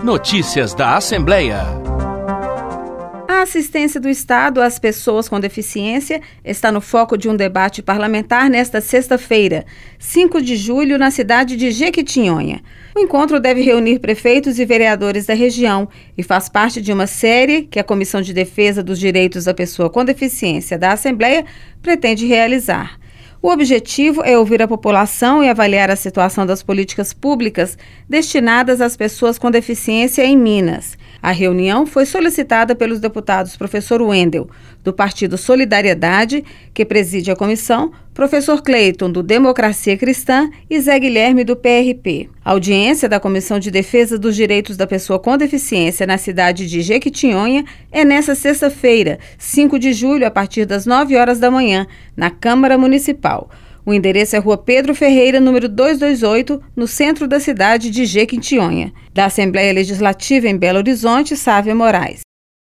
Notícias da Assembleia. A assistência do Estado às pessoas com deficiência está no foco de um debate parlamentar nesta sexta-feira, 5 de julho, na cidade de Jequitinhonha. O encontro deve reunir prefeitos e vereadores da região e faz parte de uma série que a Comissão de Defesa dos Direitos da Pessoa com Deficiência da Assembleia pretende realizar. O objetivo é ouvir a população e avaliar a situação das políticas públicas destinadas às pessoas com deficiência em Minas. A reunião foi solicitada pelos deputados professor Wendel, do Partido Solidariedade, que preside a comissão, professor Cleiton, do Democracia Cristã, e Zé Guilherme, do PRP. A audiência da Comissão de Defesa dos Direitos da Pessoa com Deficiência na cidade de Jequitinhonha é nesta sexta-feira, 5 de julho, a partir das 9 horas da manhã, na Câmara Municipal. O endereço é Rua Pedro Ferreira, número 228, no centro da cidade de Jequitinhonha. Da Assembleia Legislativa em Belo Horizonte, Sávia Moraes.